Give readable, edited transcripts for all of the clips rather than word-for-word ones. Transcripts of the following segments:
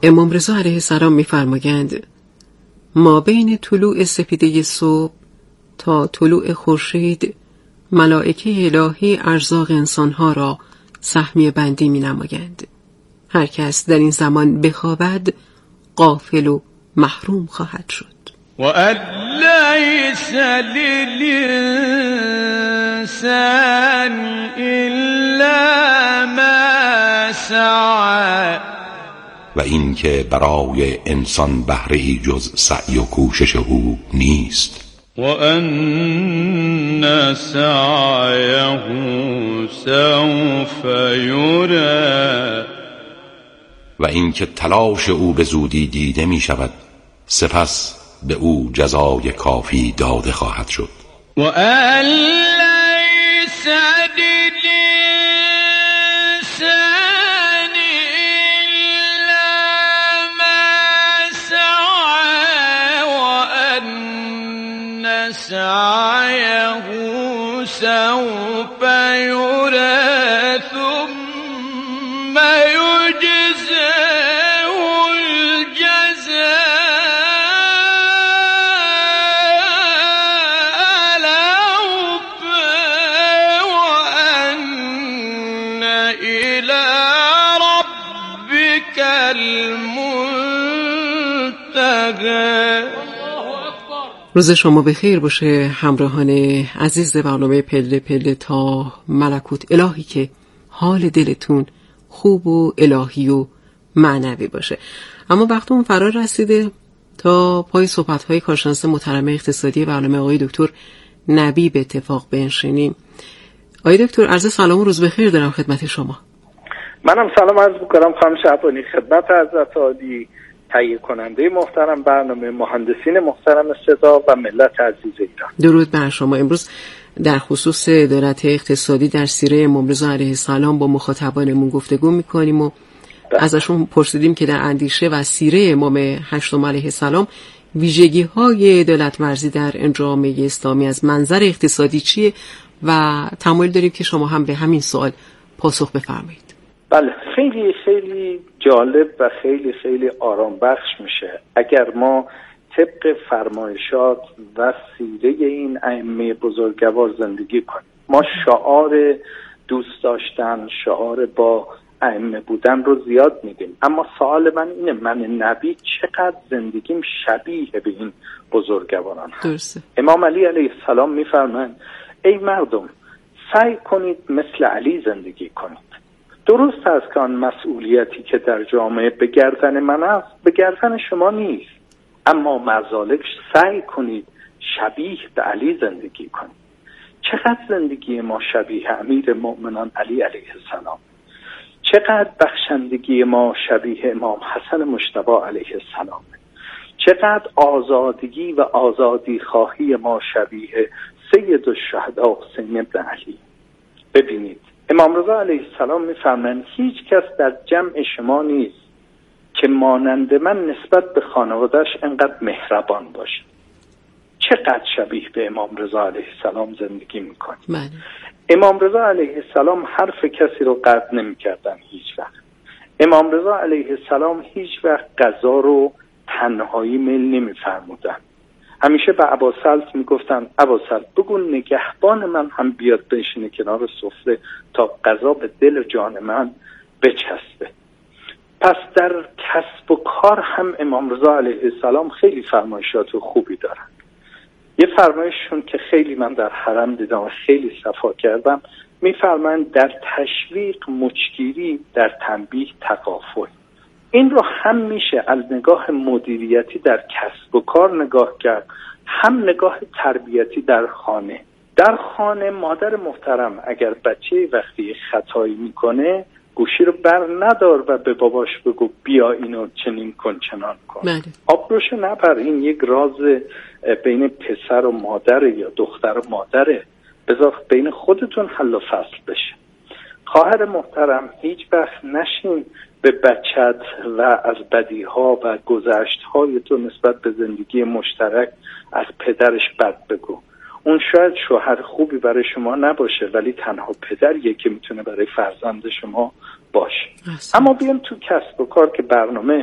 امام رضا علیه السلام می‌فرمایند ما بین طلوع سپیده صبح تا طلوع خورشید ملائکه الهی ارزاق انسانها را سهمیه بندی می‌نمایند. هر کس در این زمان بخوابد غافل و محروم خواهد شد. و لیس للانسان الا ما سعی، و این که برای انسان بهره‌ای جز سعی و کوشش او نیست. و ان سعیه سوف یری، و این که تلاش او به زودی دیده می شود، سپس به او جزای کافی داده خواهد شد. و ان لیس للانسان الا ما سعی، و ان سعیه سوف یری ثم یجزاه الجزاء الاوفی، و ان الی ربک المنتهی. روز شما بخیر باشه همراهان عزیز برنامه پله پله تا ملکوت، الهی که حال دلتون خوب و الهی و معنوی باشه. اما وقتمون فرا رسیده تا پای صحبت‌های کارشناس محترم اقتصادی برنامه آقای دکتر نبی به اتفاق بنشینیم. آقای دکتر عرض سلام و روز بخیر دارم خدمت شما. منم سلام عرض می‌کنم خانم شعبانی خدمت حضرت عالی، تهیه کننده محترم برنامه، مهندسین محترم صدا و ملت عزیز ایران. درود بر شما. امروز در خصوص عدالت اقتصادی در سیره امام رضا علیه السلام با مخاطبانمون گفتگو می‌کنیم و ازشون پرسیدیم که در اندیشه و سیره امام هشتم علیه السلام ویژگی‌های عدالت ورزی در جامعه اسلامی از منظر اقتصادی چیه و تمایل داریم که شما هم به همین سوال پاسخ بفرمایید. بله، خیلی خیلی جالب و خیلی خیلی آرام بخش میشه اگر ما طبق فرمایشات و سیره این ائمه بزرگوار زندگی کنیم. ما شعار دوست داشتن، شعار با ائمه بودن رو زیاد میدیم، اما سوال من اینه، من نبی چقدر زندگیم شبیه به این بزرگواران هست؟ امام علی علیه السلام میفرمایند ای مردم سعی کنید مثل علی زندگی کنید. درست است که آن مسئولیتی که در جامعه به گردن من است به گردن شما نیست، اما مزالک سعی کنید شبیه به علی زندگی کنید. چقدر زندگی ما شبیه امیر مؤمنان علی علیه السلام، چقدر بخشندگی ما شبیه امام حسن مجتبی علیه السلام، چقدر آزادگی و آزادی خواهی ما شبیه سید الشهدا حسین بن علی. ببینید امام رضا علیه السلام میفرمایند هیچ کس در جمع شما نیست که مانند من نسبت به خانواده‌اش انقدر مهربان باشه. چقدر شبیه به امام رضا علیه السلام زندگی میکنیم. امام رضا علیه السلام حرف کسی رو قطع نمیکردن هیچ وقت. امام رضا علیه السلام هیچ وقت غذا رو تنهایی میل نمیفرمودن. همیشه به ابوسلط میگفتن ابوسلط بگو نگهبان من هم بیاد بنشینه کنار سفره تا غذا به دل جان من بچسبه. پس در کسب و کار هم امام رضا علیه السلام خیلی فرمایشات خوبی دارن. یه فرمایششون که خیلی من در حرم دیدم و خیلی صفا کردم، میفرمایند در تشویق مچگیری، در تنبیه تقافل. این رو هم میشه از نگاه مدیریتی در کسب و کار نگاه کرد، هم نگاه تربیتی در خانه. در خانه مادر محترم اگر بچه وقتی خطایی میکنه گوشی رو بر ندار و به باباش بگو بیا اینو چنین کن چنان کن. آبروش نبر. این یک راز بین پسر و مادر یا دختر و مادره، بذار بین خودتون حل و فصل بشه. خواهر محترم هیچ وقت نشین به بچت و از بدیها و گذشتهای تو نسبت به زندگی مشترک از پدرش بد بگو. اون شاید شوهر خوبی برای شما نباشه ولی تنها پدریه که میتونه برای فرزند شما باشه. اما بیام تو کسب و کار که برنامه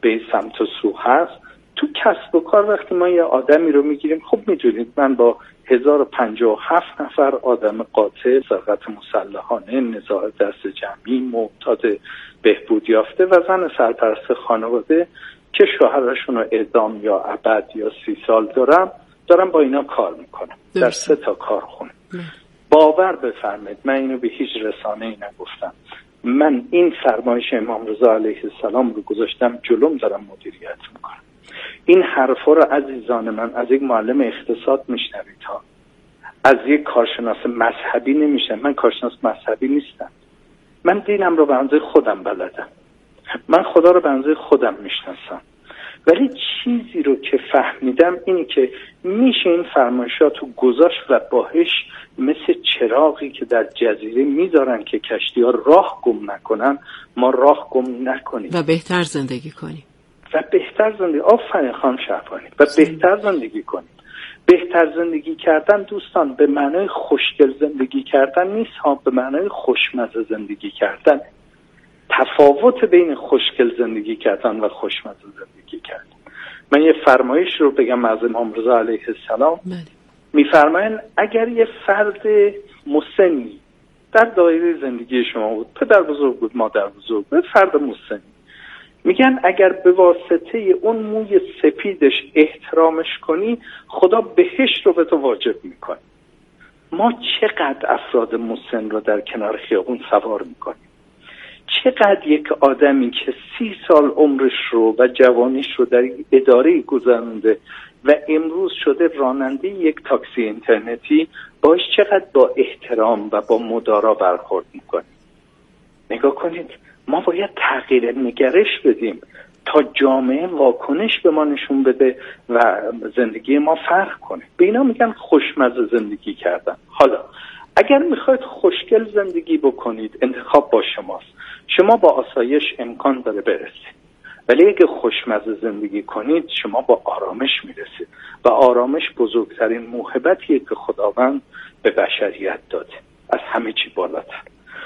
به سمت و سو هست. تو کسب و کار وقتی ما یه آدمی رو میگیریم، خب میدونید من با 1057 نفر آدم قاطع، سرقت مسلحانه، نزاع دست جمعی، معتاد بهبود یافته و زن سرپرست خانواده که شوهرشون رو اعدام یا ابد یا 30 سال دارم با اینا کار میکنم در 3 تا کارخونه. باور بفرمایید من اینو به هیچ رسانه‌ای نگفتم، من این فرمایش امام رضا علیه السلام رو گذاشتم جلوم، دارم مدیریت میکنم. این حرفا رو عزیزان من از یک معلم اقتصاد میشنوید ها، از یک کارشناس مذهبی نمیشن. من کارشناس مذهبی نیستم، من دینم رو به اندازه خودم بلدم، من خدا رو به اندازه خودم میشناسم، ولی چیزی رو که فهمیدم اینی که میشه این فرمایشات رو گذاشت و باهش مثل چراغی که در جزیره میذارن که کشتی‌ها راه گم نکنن، ما راه گم نکنیم و بهتر زندگی کنیم آفرین خانم شهبانی، و بهتر زندگی کنیم. بهتر زندگی کردن دوستان به معنای خوشگل زندگی کردن نیست ها، به معنای خوشمزه زندگی کردن. تفاوت بین خوشگل زندگی کردن و خوشمزه زندگی کردن. من یه فرمایش رو بگم از امام رضا علیه السلام. میفرمایند اگر یه فرد مسنی در دایره زندگی شما بود، پدر بزرگ بود، مادر بزرگ بود، فرد مسنی، میگن اگر به واسطه اون موی سپیدش احترامش کنی، خدا بهشت رو به تو واجب میکنه. ما چقدر افراد مسن رو در کنار خیابون سوار میکنیم؟ چقدر یک آدمی که 30 سال عمرش رو و جوانیش رو در اداره گذرونده و امروز شده راننده یک تاکسی اینترنتی، باش چقدر با احترام و با مدارا برخورد میکنیم. نگاه کنید، ما باید تغییر نگرش بدیم تا جامعه واکنش به ما نشون بده و زندگی ما فرق کنه. به اینا میگن خوشمزه زندگی کردن. حالا اگر میخواید خوشگل زندگی بکنید، انتخاب با شماست. شما با آسایش امکان داره برسید، ولی اگه خوشمزه زندگی کنید شما با آرامش میرسید و آرامش بزرگترین موهبتیه که خداوند به بشریت داده، از همه چی بالاتر.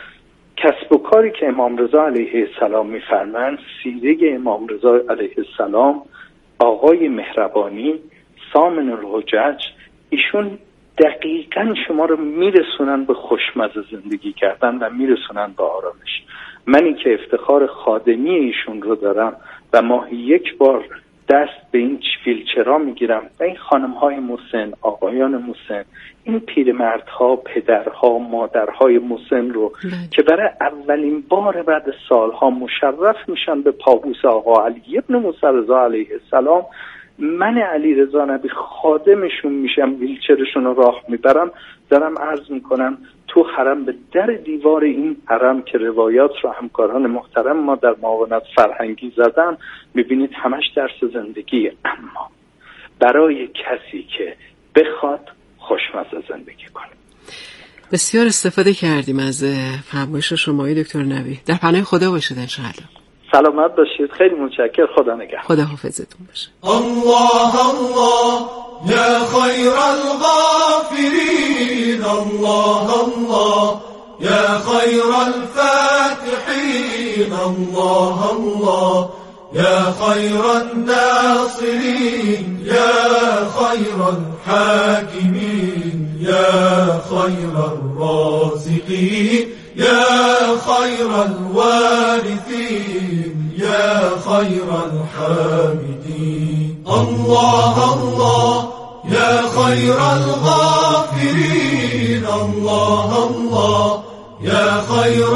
کسب و کاری که امام رضا علیه السلام میفرمایند، سیره امام رضا علیه السلام، آقای مهربانی، سامن الحجج، ایشون دقیقاً شما رو میرسونن به خوشمزه زندگی کردن و میرسونن به آرامش. منی که افتخار خادمی ایشون رو دارم و ماهی 1 بار دست به این ویلچرها میگیرم و این خانم‌های مسن، آقایان مسن، این پیرمردها، پدرها، مادرهای مسن رو که برای اولین بار بعد سالها مشرف میشن به پابوس آقا علی ابن موسی رضا علیه السلام، من علی رضا نبی خادمشون میشم، ویلچرشون رو راه میبرم، دارم عرض میکنم تو حرم، به در دیوار این حرم که روایات رو همکاران محترم ما در معاونت فرهنگی زدن، میبینید همش درس زندگی، اما برای کسی که بخواد خوشمزه زندگی کنه. بسیار استفاده کردیم از فرمایش شما دکتر نبی. در پناه خدا باشید انشاءالله. سلامت باشید، خیلی متشکرم، خدا نگهدار. خدا حافظتون باشه. الله الله یا خیر الغافرین، الله الله یا خیر الفاتحین، الله الله یا خیر الناصرین، یا خیر الحاکمین، یا خیر الرازقین، یا خیر الوارثین، یا خیر الحامدین. الله الله یا خیر الغافرین، الله الله یا خیر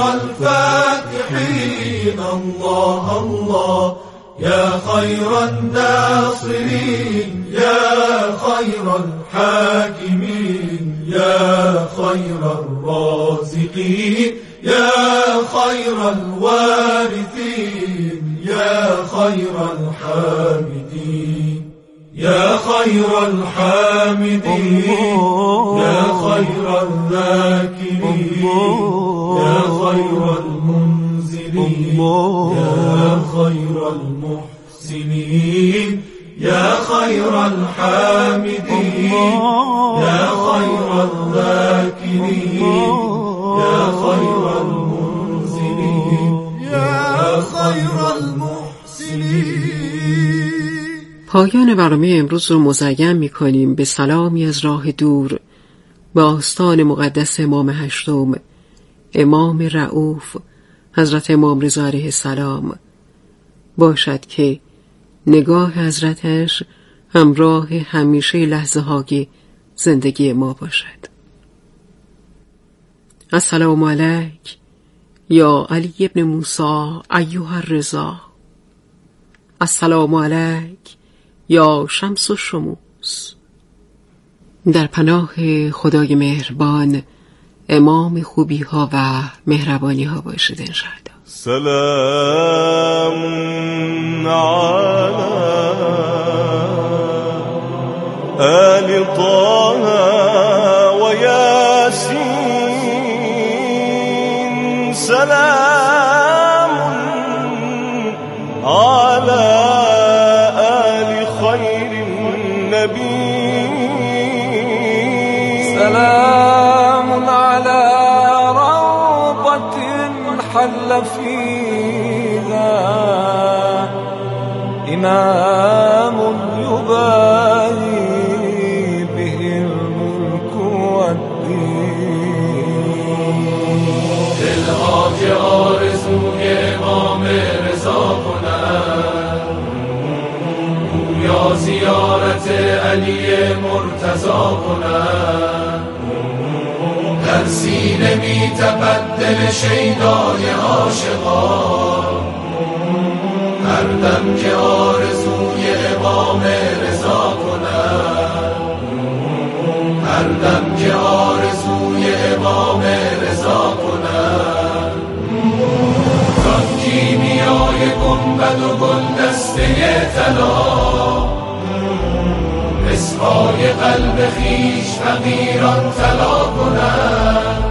الفاتحین، الله الله یا خیر الناصرین، یا خیر الحاکمین، یا خیر الرازقین، یا خیر الوارثین، یا خیر الحامدین. یا خیر الحامدین، یا خیر الذاکرین، یا خیر المنزلین، یا خیر المحسنین، یا خیر الحامدین، یا خیر الذاکرین، یا خیر المنزلین، یا خیر المحسنین. پایان برنامه امروز رو مزین می‌کنیم به سلامی از راه دور به آستان مقدس امام هشتم، امام رؤوف حضرت امام رضا علیه السلام. باشد که نگاه حضرتش همراه همیشه لحظه های زندگی ما باشد. السلام علیک یا علی ابن موسی ایها الرضا. السلام علیک یا شمس و شموس. در پناه خدای مهربان، امام خوبی ها و مهربانی ها باشید انشاءالله. سلام علی آل طه و یاسین. سلام علی آل خیر النبی. سلام على روضة حل فيها إمام يباهي به الملك والدين. دلها که آرزوی امام رضا کنند، گویا زیارت علی مرتضی کنند. در سینه می تپد دل شیدای عاشقان، هر دم که آرزوی امام رضا کنند، هر دم که آرزوی امام رضا کنند. زان کیمیای گنبد و گلدسته طلا، مسحای قلب خویش فقیران طلا کنند،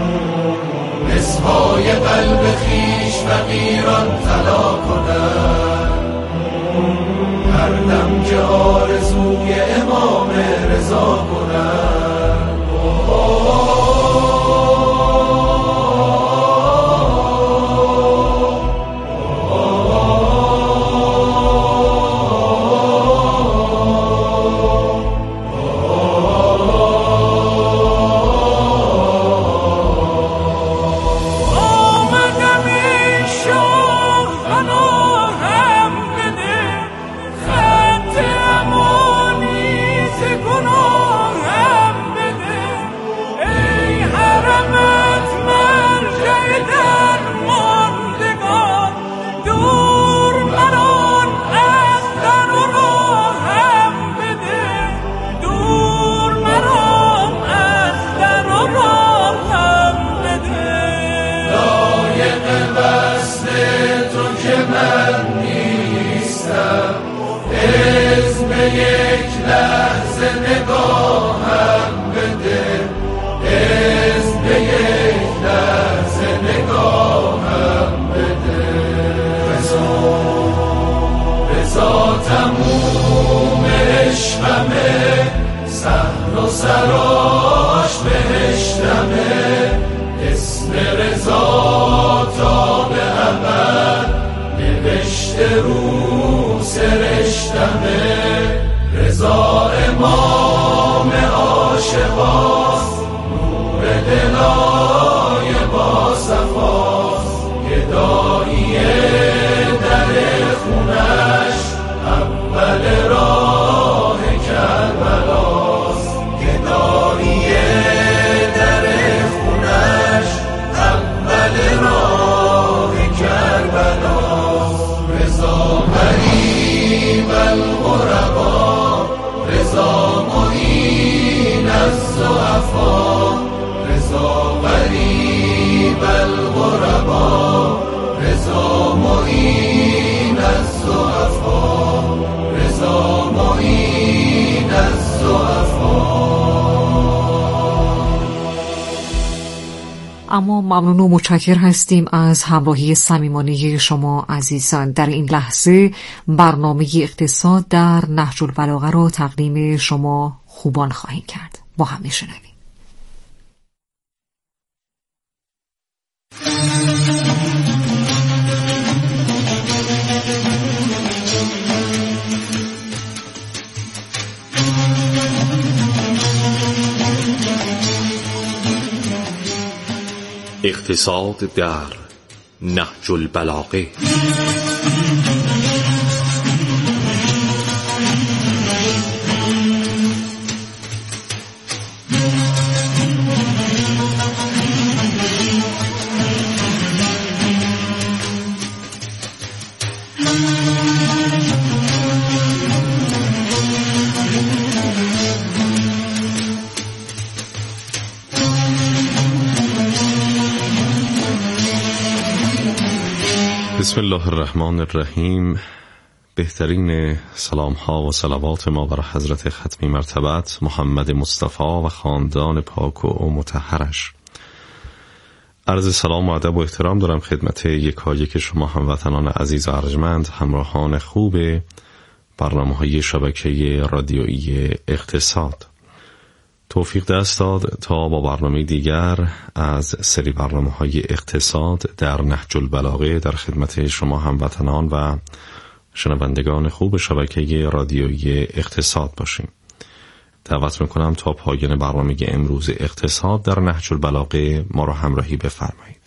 مسحای قلب خویش فقیران طلا کنند. هر دم که آرزوی امام رضا کنند. سراش بهشتمه، اسم رضا تا به ابد نوشته رو سرشتمه. رضا امام عاشقاست، نور دلای با صفاست. گدایی در خونش اول راه کربلاست. گدایی در خونش اول راه کربلاست. رضا غریب الغربا، رضا معین الضعفا. رضا غریب الغربا، رضا معین الضعفا. رضا معین الضعفا. اما ممنون و متشکر هستیم از همراهی صمیمانه شما عزیزان. در این لحظه برنامه اقتصاد در نهج البلاغه را تقدیم شما خوبان خواهیم کرد. با هم میشنویم. اقتصاد در نهج البلاغه. بسم الله الرحمن الرحیم. بهترین سلام ها و صلوات ما بر حضرت ختمی مرتبت محمد مصطفی و خاندان پاک و مطهرش. عرض سلام و ادب و احترام دارم خدمت یکایک شما هموطنان عزیز و ارجمند، همراهان خوب برنامه‌های شبکه رادیویی اقتصاد. توفیق دست داد تا با برنامه دیگر از سری برنامه‌های اقتصاد در نهج البلاغه در خدمت شما هموطنان و شنوندگان خوب شبکه رادیویی اقتصاد باشیم. دعوت میکنم تا پایان برنامه امروز اقتصاد در نهج البلاغه ما را همراهی بفرمایید.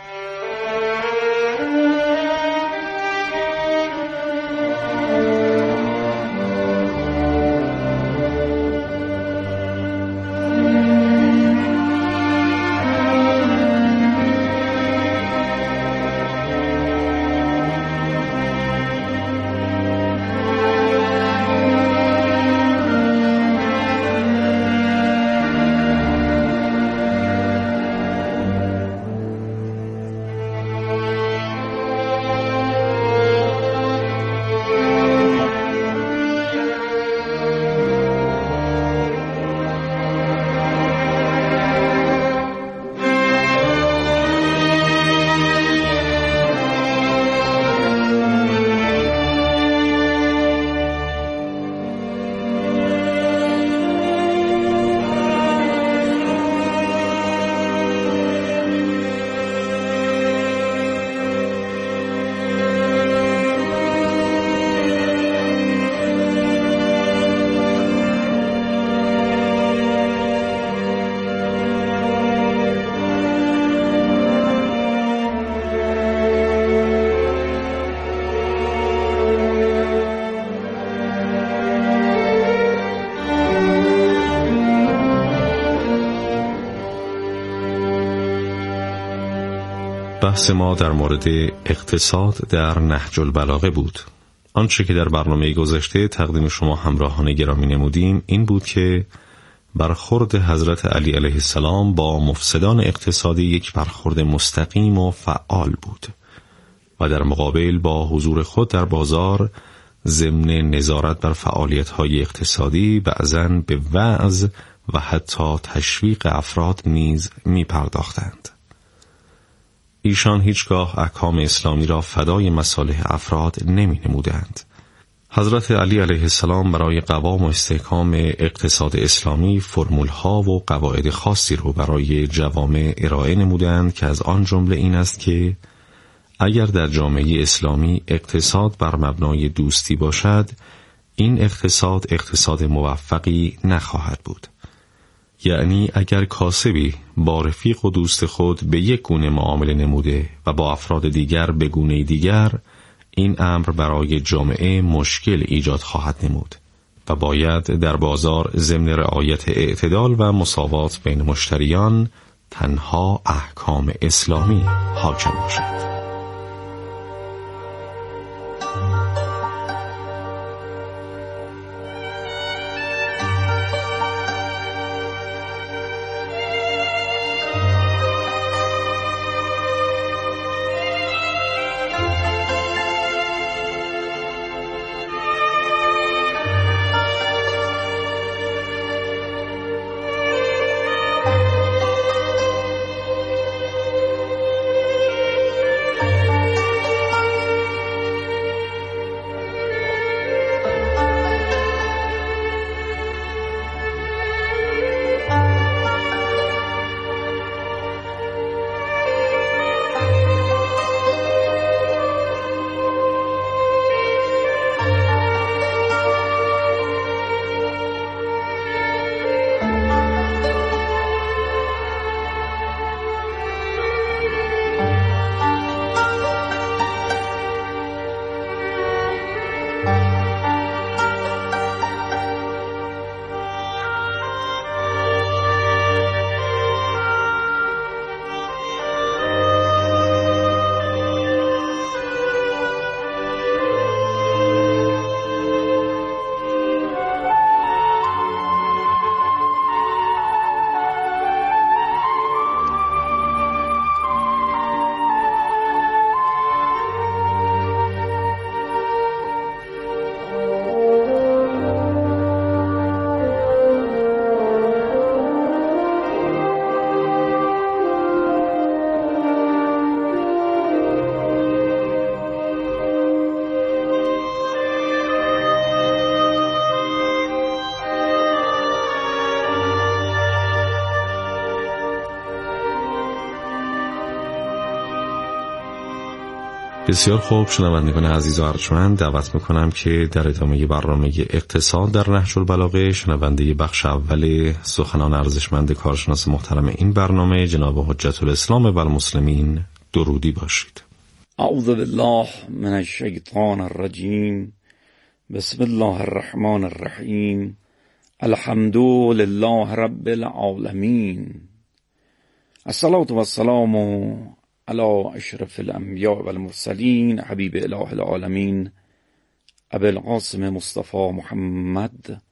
بحث ما در مورد اقتصاد در نهج البلاغه بود. آنچه که در برنامه گذشته تقدیم شما همراهان گرامی نمودیم این بود که برخورد حضرت علی علیه السلام با مفسدان اقتصادی یک برخورد مستقیم و فعال بود و در مقابل با حضور خود در بازار ضمن نظارت بر فعالیت‌های اقتصادی بعضاً به وعظ و حتی تشویق افراد نیز می‌پرداختند. ایشان هیچگاه احکام اسلامی را فدای مصالح افراد نمی نمودند. حضرت علی علیه السلام برای قوام و استحکام اقتصاد اسلامی فرمولها و قواعد خاصی رو برای جوامع ارائه نمودند که از آن جمله این است که اگر در جامعه اسلامی اقتصاد بر مبنای دوستی باشد، این اقتصاد موفقی نخواهد بود. یعنی اگر کاسبی با رفیق و دوست خود به یک گونه معامله نموده و با افراد دیگر به گونه دیگر، این امر برای جامعه مشکل ایجاد خواهد نمود و باید در بازار ضمن رعایت اعتدال و مساوات بین مشتریان تنها احکام اسلامی حاکم باشد. بسیار خوب، شنوندگان عزیز و ارجمند، دعوت میکنم که در ادامه برنامه اقتصاد در نهج البلاغه شنونده بخش اول سخنان ارزشمند کارشناس محترم این برنامه جناب حجت الاسلام و المسلمین درودی باشید. اعوذ بالله من الشیطان الرجیم. بسم الله الرحمن الرحیم. الحمد لله رب العالمین. الصلاة و السلام علی اشرف الانبیاء و المرسلین حبیب اله العالمین ابی القاسم مصطفی محمد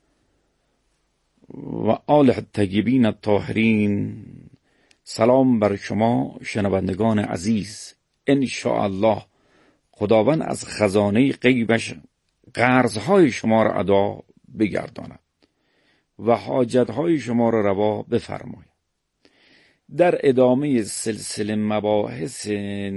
و آله الطیبین الطاهرین. سلام بر شما شنوندگان عزیز. ان شاء الله خداوند از خزانه غیبش قرضهای شما را ادا بگرداند و حاجتهای شما را روا بفرماید. در ادامه سلسله مباحث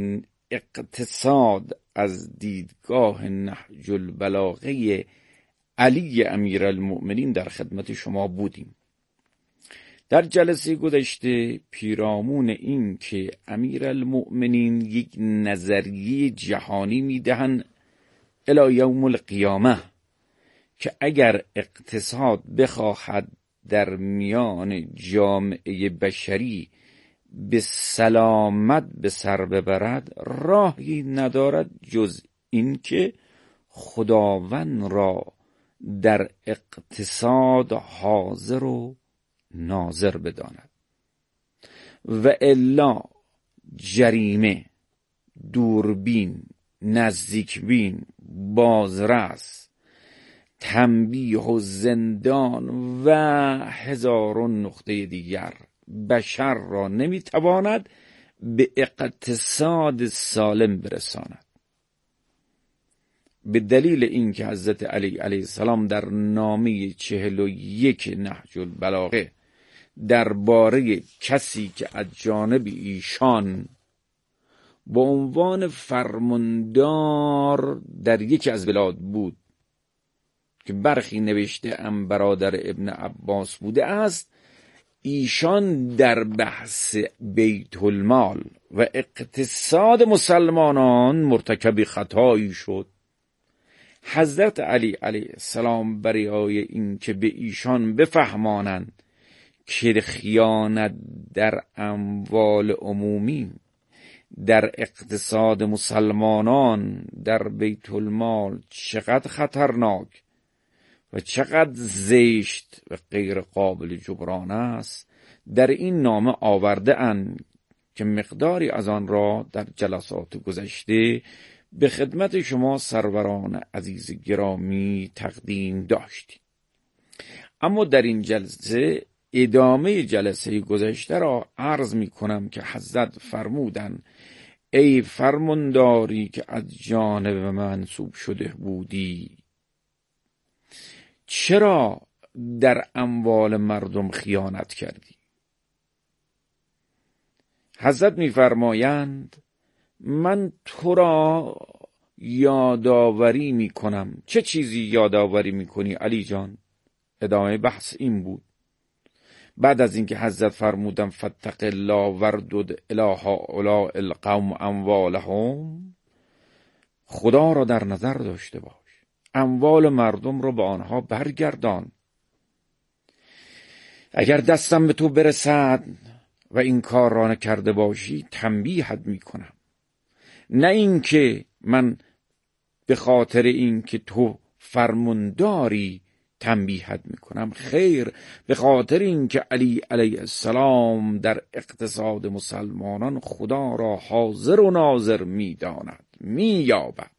اقتصاد از دیدگاه نهج البلاغه علی امیرالمؤمنین در خدمت شما بودیم. در جلسه گذشته پیرامون این که امیرالمؤمنین یک نظریه جهانی میدهند الی یوم القیامه که اگر اقتصاد بخواهد در میان جامعه بشری به سلامت به سر ببرد، راهی ندارد جز این که خداوند را در اقتصاد حاضر و ناظر بداند و الا جریمه، دوربین، نزدیکبین، بازرس، تنبیه و زندان و هزاران نقطه دیگر بشر را نمیتواند به اقتصاد سالم برساند. به دلیل اینکه حضرت علی علیه السلام در نامه 41 نهج البلاغه درباره کسی که از جانب ایشان با عنوان فرماندار در یکی از بلاد بود که برخی نوشته ام برادر ابن عباس بوده است، ایشان در بحث بیت المال و اقتصاد مسلمانان مرتکب خطایی شد. حضرت علی علیه السلام برای این که به ایشان بفهمانند که خیانت در اموال عمومی، در اقتصاد مسلمانان، در بیت المال چقدر خطرناک و چقدر زشت و غیر قابل جبران است، در این نامه آورده اند که مقداری از آن را در جلسات گذشته به خدمت شما سروران عزیز گرامی تقدیم داشتیم. اما در این جلسه ادامه جلسه گذشته را عرض می کنم که حضرت فرمودند ای فرمانداری که از جانب منصوب شده بودی، چرا در اموال مردم خیانت کردی؟ حضرت می‌فرمایند من تو را یادآوری می‌کنم. چه چیزی یادآوری می‌کنی علی جان؟ ادامه بحث این بود. بعد از اینکه حضرت فرمودن فتق الله وردد الی هؤلاء القوم اموالهم، خدا را در نظر داشته باش، اموال مردم رو به آنها برگردان. اگر دستم به تو برسد و این کار را نکرده باشی تنبیهت میکنم. نه اینکه من به خاطر اینکه تو فرمانداری تنبیهت میکنم، خیر، به خاطر اینکه علی علیه السلام در اقتصاد مسلمانان خدا را حاضر و ناظر میداند، مییابد.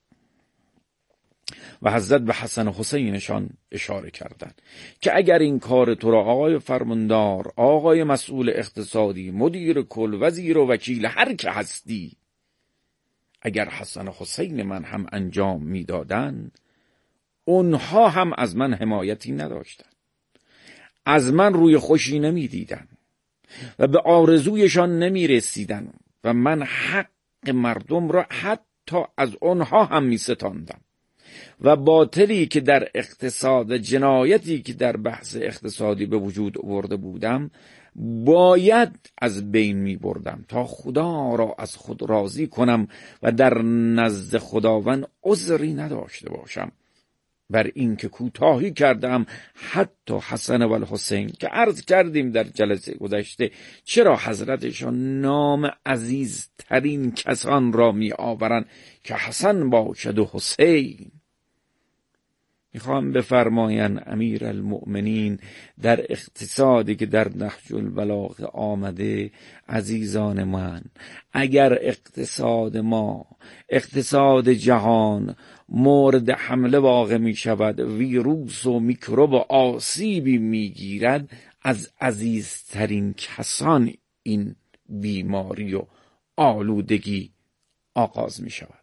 و حضرت به حسن و حسینشان اشاره کردند که اگر این کار تو را آقای فرماندار، آقای مسئول اقتصادی، مدیر کل، وزیر و وکیل، هر که هستی، اگر حسن و حسین من هم انجام میدادند، اونها هم از من حمایتی نداشتند، از من روی خوشی نمیدیدن و به آرزویشان نمیرسیدن و من حق مردم را حتی از اونها هم میستاندم و باطلی که در اقتصاد، جنایتی که در بحث اقتصادی به وجود آورده بودم، باید از بین می بردم تا خدا را از خود راضی کنم و در نزد خداوند عذری نداشته باشم بر این که کوتاهی کردم حتی حسن و الحسین که عرض کردیم در جلسه گذشته چرا حضرتشان نام عزیزترین کسان را می آورند که حسن باشد و حسین. میخوام بفرمایند امیرالمؤمنین در اقتصادی که در نهج البلاغه آمده، عزیزان من، اگر اقتصاد ما، اقتصاد جهان مورد حمله واقع می شود، ویروس و میکروب و آسیبی می گیرد، از عزیزترین کسان این بیماری و آلودگی آغاز می شود.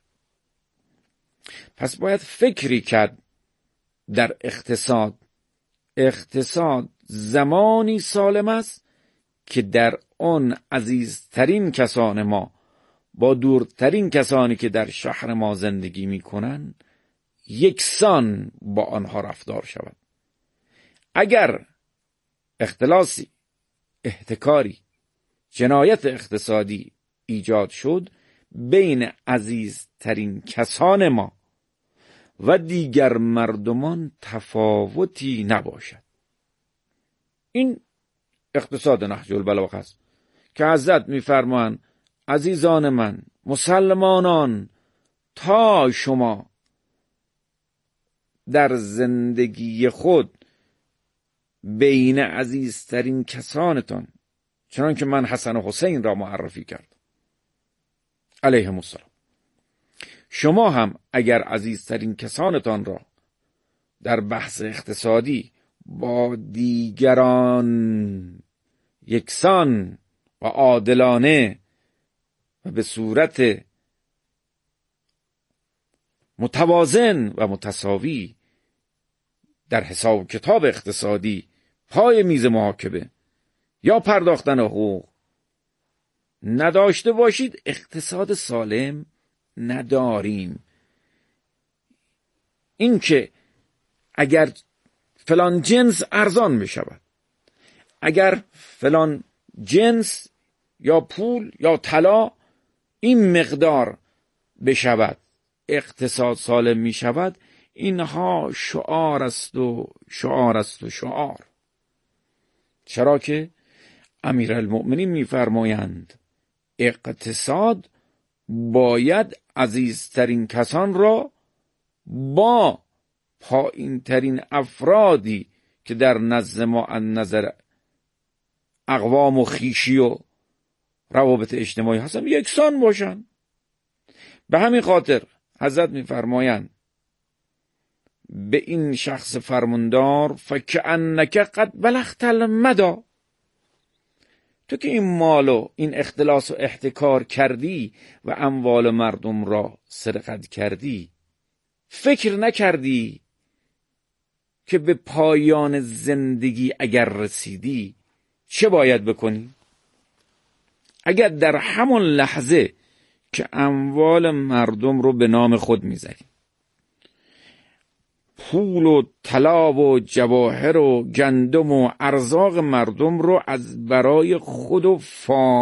پس باید فکری کرد در اقتصاد زمانی سالم است که در آن عزیزترین کسان ما با دورترین کسانی که در شهر ما زندگی می کنند یکسان با آنها رفتار شود. اگر اختلاسی، احتکاری، جنایت اقتصادی ایجاد شد بین عزیزترین کسان ما و دیگر مردمان تفاوتی نباشد. این اقتصاد نهج البلاغه است که حضرت می‌فرمایند عزیزان من، مسلمانان، تا شما در زندگی خود بین عزیزترین کسانتان، چنان که من حسن و حسین را معرفی کردم علیهم السلام، شما هم اگر عزیزترین کسانتان را در بحث اقتصادی با دیگران یکسان و عادلانه و به صورت متوازن و متساوی در حساب کتاب اقتصادی پای میز محاکمه یا پرداختن حقوق نداشته باشید، اقتصاد سالم نداریم. این که اگر فلان جنس ارزان می شود، اگر فلان جنس یا پول یا طلا این مقدار بشود اقتصاد سالم می شود، اینها شعار است و شعار است و شعار. چرا که امیرالمؤمنین می فرمایند اقتصاد باید عزیزترین کسان را با پایین ترین افرادی که در نزد ما از نظر اقوام و خویشی و روابط اجتماعی هستن یکسان باشند. به همین خاطر حضرت می‌فرمایند به این شخص فرماندار فکأنک قد بلغت المدی، تو که این مال و این اختلاس و احتکار کردی و اموال مردم را سرقت کردی، فکر نکردی که به پایان زندگی اگر رسیدی چه باید بکنی؟ اگر در همون لحظه که اموال مردم رو به نام خود میذاری، پول و طلا و جواهر و گندم و ارزاق مردم رو از برای خود و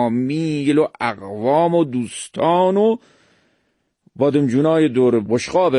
فامیل و اقوام و دوستان و بادمجونای دور بشقاب